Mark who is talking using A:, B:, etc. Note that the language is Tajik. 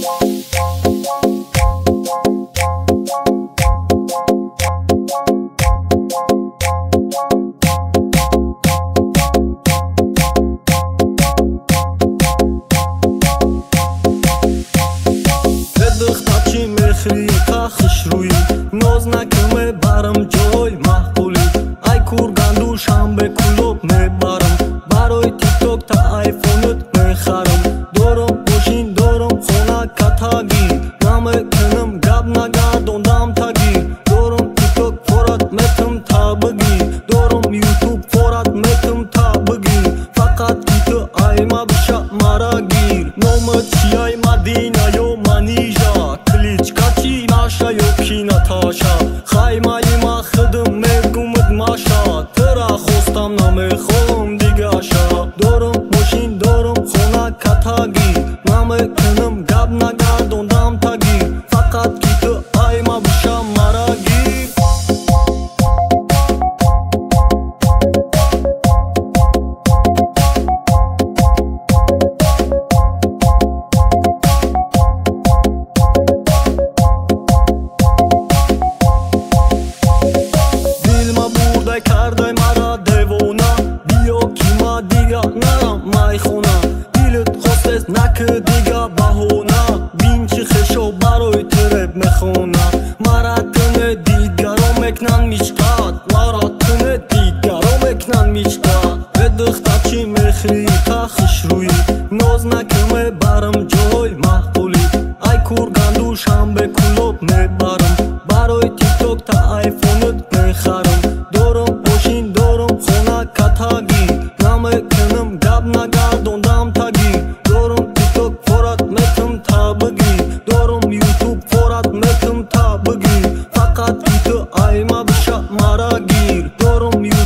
A: تا خشرویی ناز نکمه برم جای محبولی ای کورگندو شنبه کلوب میبرم برای تیک توک تا ایفونت میخرم دورم پوشین دورم خونه کتاگی نمیکنم گب نگردوندم تگی دورم تیک توک فورت میتم تا بگی دورم یوتیوب فورت میتم تا بگی فقط کی تو ایما بشا مرا گیر نومت چیای مدینه یو منیجا کلیچکاچی ناشا یو کی نتاشا خایمایی ما خدم میگومد ماشا ترا خوستم نمیخوام دیگه شا دورم ماشین دورم خونه کتاگی نمیکنم گب نگردوندم تگی فقط کی تو ایما بشا مرا گیر کرده مرا دیوونه بیا کی ما دیگه نرم مای خونه دیلت خواست نکه دیگه بهونه بین چی خشو برای ترب میخونه مرا تنه دیگرو میکنن میشتاد مرا تنه دیگرو میکنن میشتاد بدختا چی میخری تا خشرویی ناز نکمه برم جای محبولی ای کورگندو شنبه کلوب میبرم برای تیک توک تا ایفونت میخرم دورم پوشین دورم خونه کتاگی نمیکنم گب نگردوندم تگی دورم تیک توک فورت میتم تا بگی دورم یوتیوب فورت میتم تا بگی فقط کی تو ایما بشا مرا گیر دورم